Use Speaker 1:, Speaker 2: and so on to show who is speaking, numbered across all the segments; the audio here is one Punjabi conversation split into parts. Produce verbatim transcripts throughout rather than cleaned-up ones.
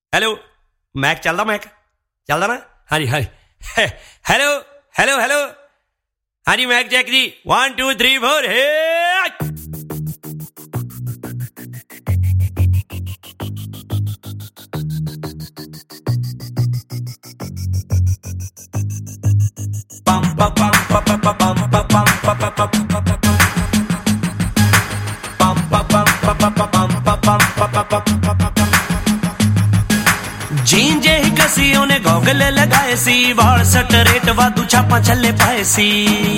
Speaker 1: ਹੈਲੋ ਮੈਕ ਚੱਲਦਾ ਮੈਕ ਚੱਲਦਾ ਨਾ ਹਾਂਜੀ ਹਾਂਜੀ ਹੈਲੋ ਹੈਲੋ ਹੈਲੋ ਹਾਂਜੀ ਮੈਕ ਚੈੱਕ ਜੀ one two three four hey pam pam pam pam pam pam pam pam ਜੀਨ ਜਿਹੀ ਕਸੀ ਉਹਨੇ ਗੋਗਲ ਲਗਾਏ ਸੀ ਵਾਲ ਸਟ ਰੇਟ ਵਾਧੂ ਛਾਪਾਂ ਛੱਲੇ ਪਾਏ ਸੀ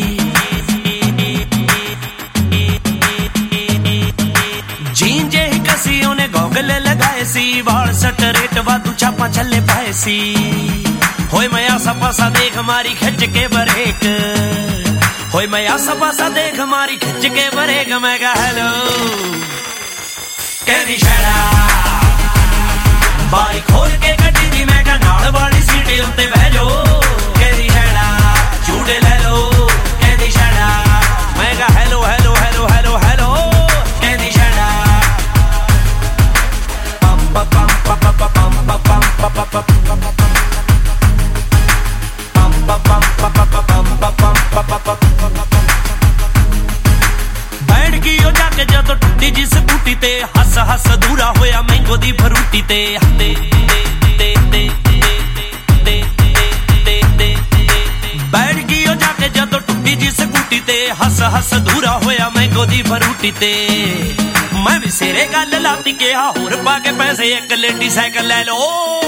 Speaker 1: ਜੀਨ ਜਿਹੀ ਕਸੀ ਉਹਨੇ ਗੋਗਲ ਲਗਾਏ ਸੀ ਵਾਲ ਸਟ ਰੇਟ ਵਾਧੂ ਛਾਪਾਂ ਛੱਲੇ ਪਾਏ ਸੀ ਹੋਏ ਮੈਂ ਆਸਾ ਪਾਸਾ ਦੇਖ ਮਾਰੀ ਖਿੱਚ ਕੇ ਬਰੇਕ ਹੋਏ ਮੈਂ ਆਸਾ ਪਾਸਾ ਦੇਖ ਮਾਰੀ ਖਿੱਚ ਕੇ ਬਰੇਕ ਮੈਂ ਕਹਾ ਹੈਲੋ ਕਹਿੰਦੀ ਸ਼ੈੜਾ ਬਾਈ ਖੋਲ ਕੇ ਗੱਡੀ ਦੀ ਮੈਂ ਕਹਾ ਨਾਲ ਵਾਲੀ ਸੀਟ ਉੱਤੇ ਬਹਿ ਜੋ ਕਹਿੰਦੀ ਸ਼ੈੜਾ ਝੂਟੇ ਲੈ ਲੋ ਕਹਿੰਦੀ ਸ਼ੈੜਾ ਮੈਂ ਕਹਾ hello hello hello hello hello ਕਹਿੰਦੀ ਸ਼ੈੜਾ ਪਮ ਪਮ ਪਮ ਪਮ ਪਮ ਪਮ ਪਮ ਬੈਠ ਗਈ ਉਹ ਜਾ ਕੇ ਜਦੋਂ ਟੁੱਟੀ ਜਿਸ ਬੂਟੀ ਤੇ ਹੱਸ ਹੱਸ ਦੂਰਾ ਹੋਇਆ ਮੈਂਗੋ ਦੀ ਫਰੂਟੀ ਤੇ ਬੈਠ ਗਈ ਉਹ ਜਾ ਕੇ ਜਦੋਂ ਟੁੱਟੀ ਜਿਸ ਬੂਟੀ ਤੇ ਹੱਸ ਹੱਸ ਦੂਰਾ ਹੋਇਆ ਮੈਂਗੋ ਦੀ ਫਰੂਟੀ ਤੇ ਮੈਂ ਵੀ ਸਿਰੇ ਗੱਲ ਲਾਤੀ ਕਿਹਾ ਹੋਰ ਪਾ ਕੇ ਪੈਸੇ ਇੱਕ ਲੇਡੀ ਸਾਈਕਲ ਲੈ ਲੋ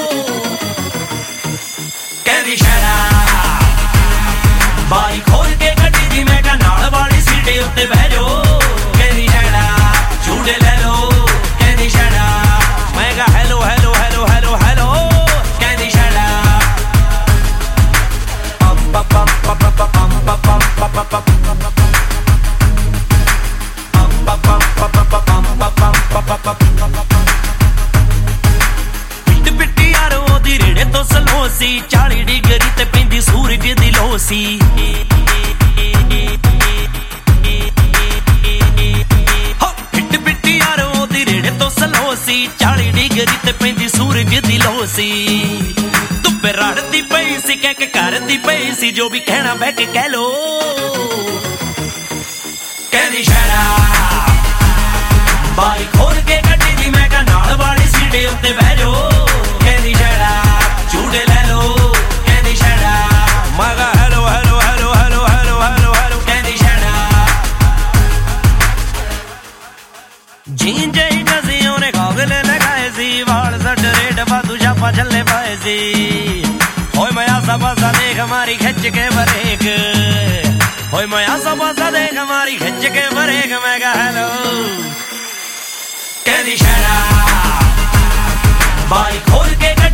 Speaker 1: ਕਹਿੰਦੀ ਸ਼ੈੜਾ ਬਾਈ ਖੋਲ ਕੇ ਗੱਡੀ ਦੀ ਮੈਂ ਕਹਾ ਨਾਲ ਵਾਲੀ ਸੀਟ ਉੱਤੇ ਬਹਿ ਜੋ ਕਹਿੰਦੀ ਸ਼ੈੜਾ ਝੂਟੇ ਲੈ ਲੋ ਕਹਿੰਦੀ ਸ਼ੈੜਾ ਮੈਂ ਕਹਾ hello hello hello hello hello ਕਹਿੰਦੀ ਸ਼ੈੜਾ ਪਮ ਪਮ ਪਮ ਪਮ ਪਮ ਪਮ ਪਿੱਟ ਪਿੱਟੀ ਯਾਰ ਉਹਦੀ ਰੇੜੇ ਤੋਂ ਸਲੋ ਸੀ ਚਾਲੀ ਡਿਗਰੀ ਤੇ ਪੈਂਦੀ ਸੂਰਜ ਦੀ ਲੋ ਸੀ ਪਿੱਟ ਪਿੱਟੀ ਯਾਰ ਉਹਦੀ ਰੇੜੇ ਤੋਂ ਸਲੋ ਸੀ ਚਾਲੀ ਡਿਗਰੀ ਤੇ ਪੈਂਦੀ ਸੂਰਜ ਦੀ ਲੋ ਸੀ ਧੁੱਪੇ ਰੜਦੀ ਪਈ ਸੀ ਕਹਿ ਕੇ ਕਰਦੀ ਪਈ ਸੀ ਜੋ ਵੀ ਕਹਿਣਾ ਬਹਿ ਕੇ ਕਹਿ ਲੋ ਕਹਿੰਦੀ ਸ਼ੈੜਾ ਬਾਈ ਖੋਲ ਕੇ ਗੱਡੀ ਦੀ ਮੈਂ ਕਹਾ ਨਾਲ ਵਾਲੀ ਸੀਟ ਉੱਤੇ ਬਹਿ ਜੋ ਕਹਿੰਦੀ ਸ਼ੈੜਾ ਝੂਟੇ ਲੈ ਲੋ ਕਹਿੰਦੀ ਸ਼ੈੜਾ ਮੈਂ ਕਹਾ hello hello hello hello hello hello hello ਕਹਿੰਦੀ ਸ਼ੈੜਾ ਜੀਨ ਜਿਹੀ ਕਸੀ ਉਹਨੇ ਗੋਗਲ ਲਗਾਏ ਸੀ ਵਾਲ ਸੱਟ ਰੇਟ ਵਾਧੂ ਛਾਪਾਂ ਛੱਲੇ ਪਾਏ ਸੀ ਹੋਏ ਮੈਂ ਆਸਾ ਪਾਸਾ ਦੇਖ ਮਾਰੀ ਖਿੱਚ ਕੇ ਬਰੇਕ ਹੋਏ ਮੈਂ ਆਸਾ ਪਾਸਾ ਦੇਖ ਮਾਰੀ ਖਿੱਚ ਕੇ ਬਰੇਕ ਮੈਂ ਕਹਾ ਹੈਲੋ ਕਹਿੰਦੀ ਸ਼ੈੜਾ ਬਾਈ ਖੋਲ ਕੇ